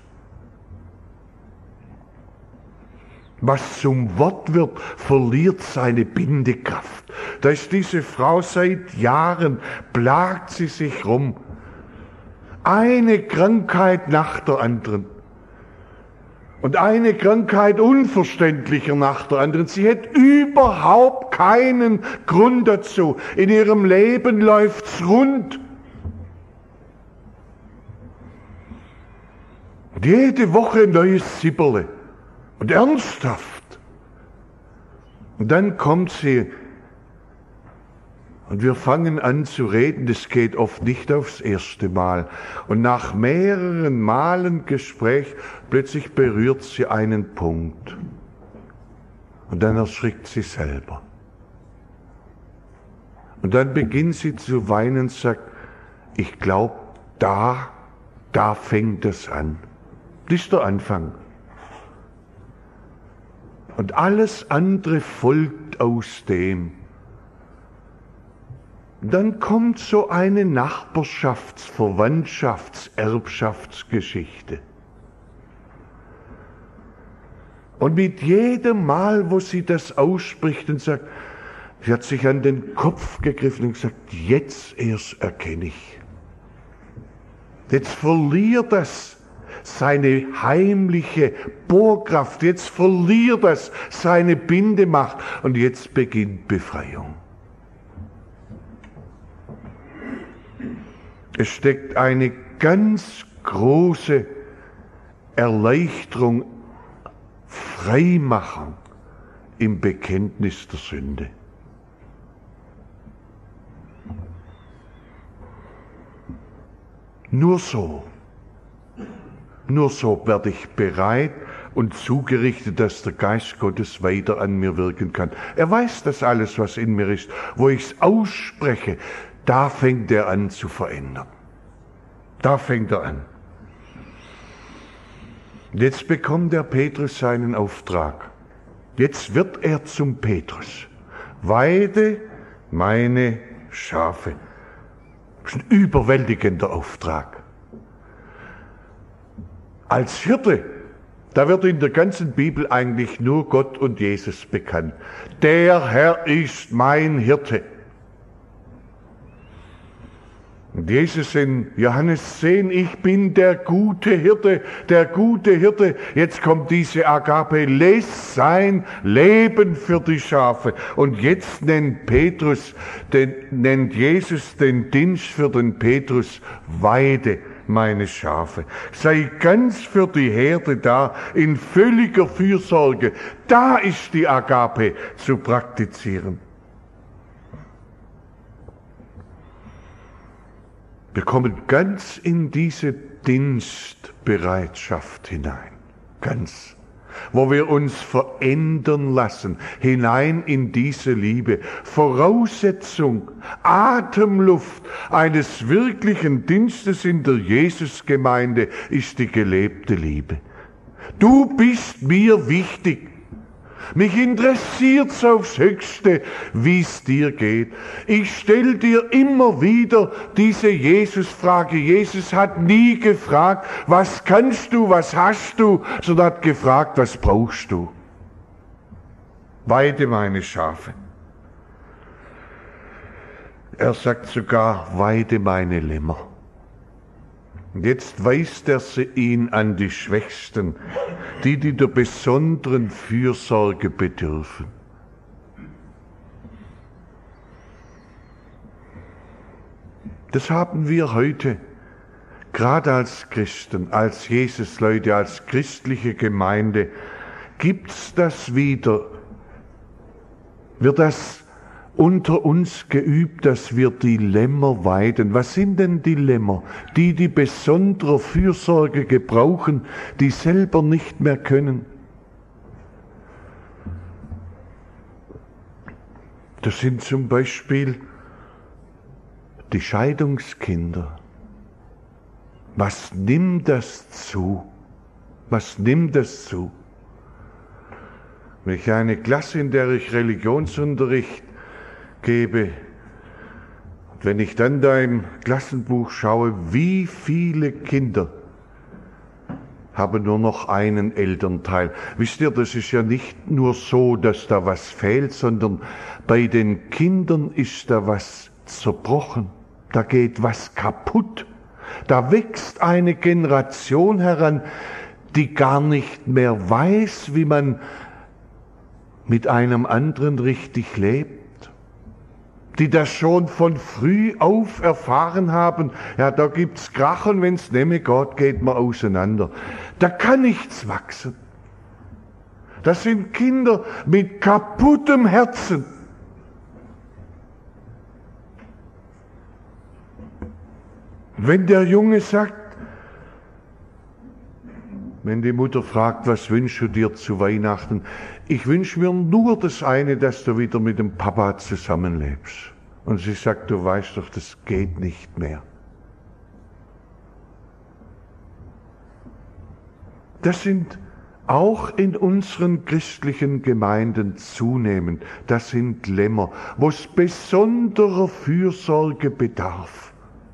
Was zum Wort wird, verliert seine Bindekraft. Da ist diese Frau seit Jahren, plagt sie sich rum. Eine Krankheit nach der anderen. Und eine Krankheit unverständlicher nach der anderen. Sie hat überhaupt keinen Grund dazu. In ihrem Leben läuft's rund. Und jede Woche ein neues Sibberle. Und ernsthaft. Und dann kommt sie und wir fangen an zu reden. Das geht oft nicht aufs erste Mal. Und nach mehreren Malen Gespräch plötzlich berührt sie einen Punkt. Und dann erschrickt sie selber. Und dann beginnt sie zu weinen und sagt, ich glaube, da, da fängt es an. Das ist der Anfang. Und alles andere folgt aus dem. Dann kommt so eine Nachbarschafts-, Verwandtschafts-, Erbschaftsgeschichte. Und mit jedem Mal, wo sie das ausspricht und sagt, sie hat sich an den Kopf gegriffen und gesagt, jetzt erst erkenne ich. Jetzt verliert das seine heimliche Bohrkraft, jetzt verliert das seine Bindemacht und jetzt beginnt Befreiung. Es steckt eine ganz große Erleichterung, Freimachung im Bekenntnis der Sünde. Nur so, nur so werde ich bereit und zugerichtet, dass der Geist Gottes weiter an mir wirken kann. Er weiß das alles, was in mir ist. Wo ich es ausspreche, da fängt er an zu verändern. Da fängt er an. Jetzt bekommt der Petrus seinen Auftrag. Jetzt wird er zum Petrus. Weide meine Schafe. Das ist ein überwältigender Auftrag. Als Hirte, da wird in der ganzen Bibel eigentlich nur Gott und Jesus bekannt. Der Herr ist mein Hirte. Und Jesus in Johannes zehn, ich bin der gute Hirte, der gute Hirte. Jetzt kommt diese Agape, lässt sein Leben für die Schafe. Und jetzt nennt Petrus, den, nennt Jesus den Dienst für den Petrus, weide meine Schafe. Sei ganz für die Herde da, in völliger Fürsorge. Da ist die Agape zu praktizieren. Wir kommen ganz in diese Dienstbereitschaft hinein, ganz, wo wir uns verändern lassen, hinein in diese Liebe. Voraussetzung, Atemluft eines wirklichen Dienstes in der Jesusgemeinde ist die gelebte Liebe. Du bist mir wichtig. Mich interessiert's aufs Höchste, wie's dir geht. Ich stell dir immer wieder diese Jesus-Frage. Jesus hat nie gefragt, was kannst du, was hast du, sondern hat gefragt, was brauchst du? Weide meine Schafe. Er sagt sogar, weide meine Lämmer. Und jetzt weist er sie ihn an die Schwächsten, die, die der besonderen Fürsorge bedürfen. Das haben wir heute, gerade als Christen, als Jesusleute, als christliche Gemeinde, gibt's das wieder, wird das unter uns geübt, dass wir die Lämmer weiden. Was sind denn die Lämmer? Die, die besondere Fürsorge gebrauchen, die selber nicht mehr können. Das sind zum Beispiel die Scheidungskinder. Was nimmt das zu? Was nimmt das zu? Wenn ich eine Klasse, in der ich Religionsunterricht gebe, und wenn ich dann da im Klassenbuch schaue, wie viele Kinder haben nur noch einen Elternteil. Wisst ihr, das ist ja nicht nur so, dass da was fehlt, sondern bei den Kindern ist da was zerbrochen. Da geht was kaputt. Da wächst eine Generation heran, die gar nicht mehr weiß, wie man mit einem anderen richtig lebt. die das schon von früh auf erfahren haben. Ja, da gibt's Krach und wenn's nicht mehr geht, geht man auseinander. Da kann nichts wachsen. Das sind Kinder mit kaputtem Herzen. Wenn der Junge sagt, wenn die Mutter fragt, was wünschst du dir zu Weihnachten? Ich wünsche mir nur das eine, dass du wieder mit dem Papa zusammenlebst. Und sie sagt, du weißt doch, das geht nicht mehr. Das sind auch in unseren christlichen Gemeinden zunehmend, das sind Lämmer, wo es besonderer Fürsorge bedarf.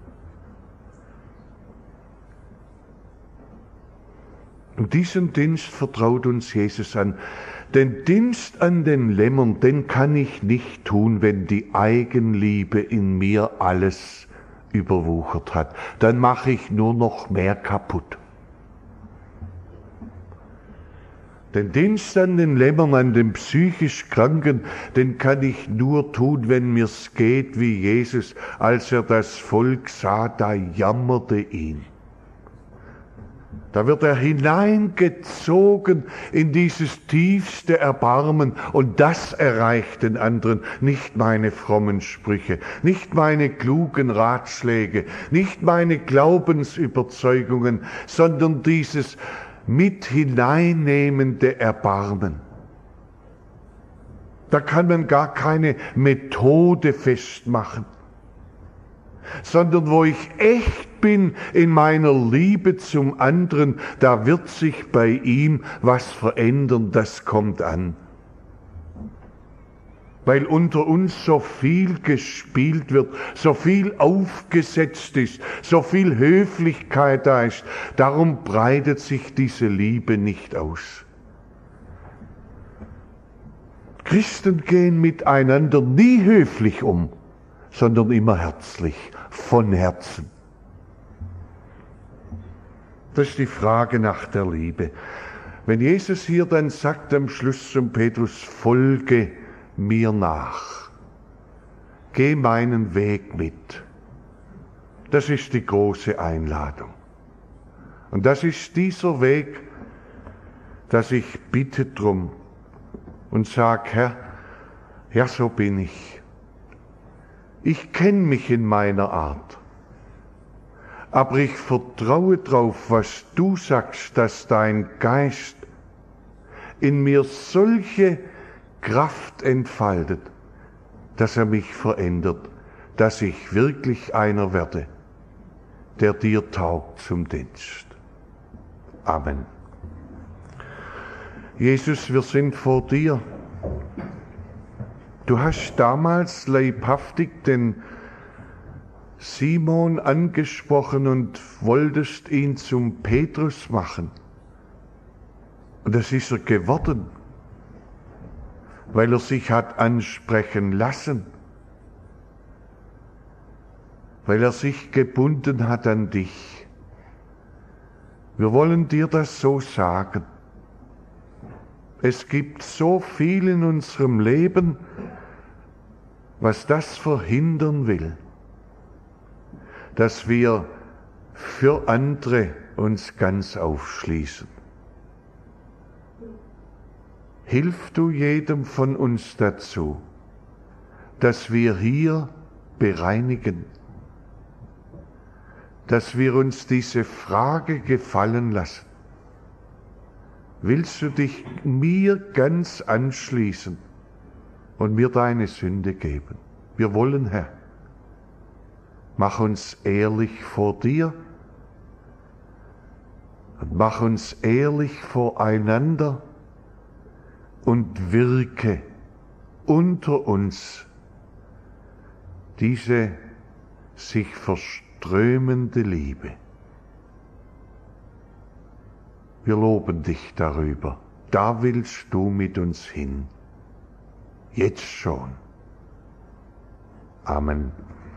Und diesen Dienst vertraut uns Jesus an. Den Dienst an den Lämmern, den kann ich nicht tun, wenn die Eigenliebe in mir alles überwuchert hat. Dann mache ich nur noch mehr kaputt. Den Dienst an den Lämmern, an den psychisch Kranken, den kann ich nur tun, wenn mir's geht wie Jesus, als er das Volk sah, da jammerte ihn. Da wird er hineingezogen in dieses tiefste Erbarmen und das erreicht den anderen, nicht meine frommen Sprüche, nicht meine klugen Ratschläge, nicht meine Glaubensüberzeugungen, sondern dieses mit hineinnehmende Erbarmen. Da kann man gar keine Methode festmachen, sondern wo ich echt bin in meiner Liebe zum anderen, da wird sich bei ihm was verändern, das kommt an. Weil unter uns so viel gespielt wird, so viel aufgesetzt ist, so viel Höflichkeit da ist, darum breitet sich diese Liebe nicht aus. Christen gehen miteinander nie höflich um, sondern immer herzlich, von Herzen. Das ist die Frage nach der Liebe. Wenn Jesus hier dann sagt am Schluss zum Petrus, folge mir nach, geh meinen Weg mit, das ist die große Einladung. Und das ist dieser Weg, dass ich bitte drum und sag, Herr, ja, so bin ich. Ich kenne mich in meiner Art, aber ich vertraue drauf, was du sagst, dass dein Geist in mir solche Kraft entfaltet, dass er mich verändert, dass ich wirklich einer werde, der dir taugt zum Dienst. Amen. Jesus, wir sind vor dir. Du hast damals leibhaftig den Simon angesprochen und wolltest ihn zum Petrus machen. Und das ist er geworden, weil er sich hat ansprechen lassen, weil er sich gebunden hat an dich. Wir wollen dir das so sagen. Es gibt so viel in unserem Leben, was das verhindern will, dass wir für andere uns ganz aufschließen. Hilf du jedem von uns dazu, dass wir hier bereinigen, dass wir uns diese Frage gefallen lassen. Willst du dich mir ganz anschließen und mir deine Sünde geben? Wir wollen, Herr. Mach uns ehrlich vor dir und mach uns ehrlich voreinander und wirke unter uns diese sich verströmende Liebe. Wir loben dich darüber. Da willst du mit uns hin. Jetzt schon. Amen.